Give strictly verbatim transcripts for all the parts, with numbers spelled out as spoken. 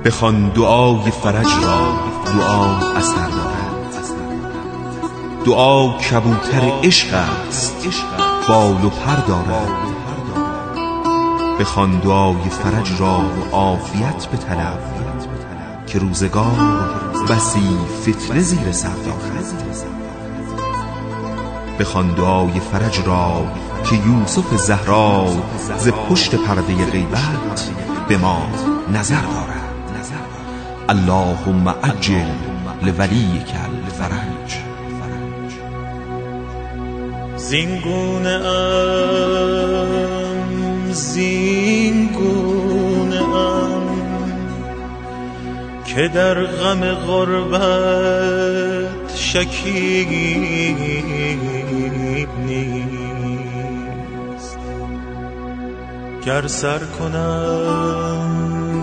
بخوان دعای فرج را، دعا اثر دارد. دعا کبوتر عشق است، بال و پر دارد. بخوان دعای فرج را و عافیت بطلب، که روزگار بسی فتنه زیر سر دارد. بخوان دعای فرج را که یوسف زهرا ز پشت پرده غیبت به ما نظر دارد. اللهم عجل لولیک الفرج. زینگونه ام زینگونه ام که در غم غربت شکیب نیست. گر سر کنم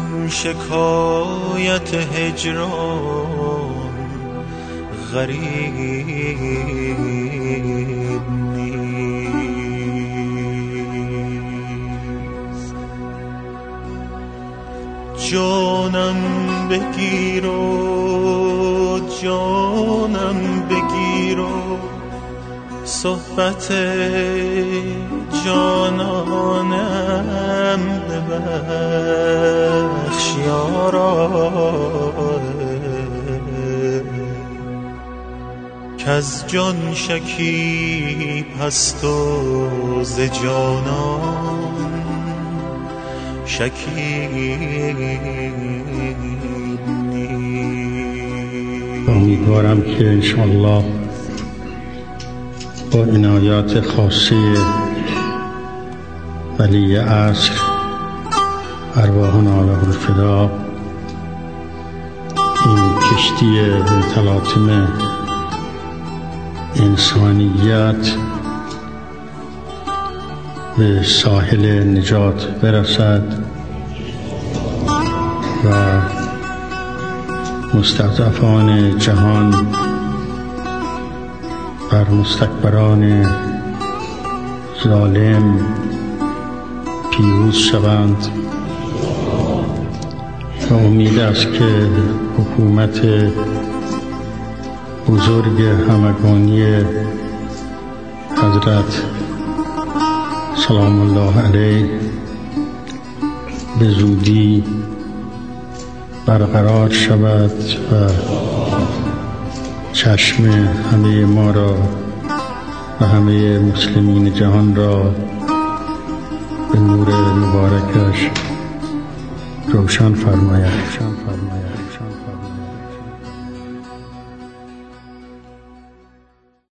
شکایت هجران غریب نیست. جانم بگیر و جانم بگیر و صحبت جانانم ببخش یارا، کز جان شکیب هست و ز جانان شکیب نیست. امیدوارم که انشاءالله با عنایات خاصه ولی عصر ارواحنا له الفدا این کشتی متلاطم انسانیت به ساحل نجات برسد و مستضعفان جهان بر مستکبران ظالم پیروز شوند و امید است که حکومت بزرگ همگانی حضرت سلام الله علیه به زودی برقرار شود و چشم همه ما را و همه مسلمین جهان را به نور مبارکش روشن فرماید.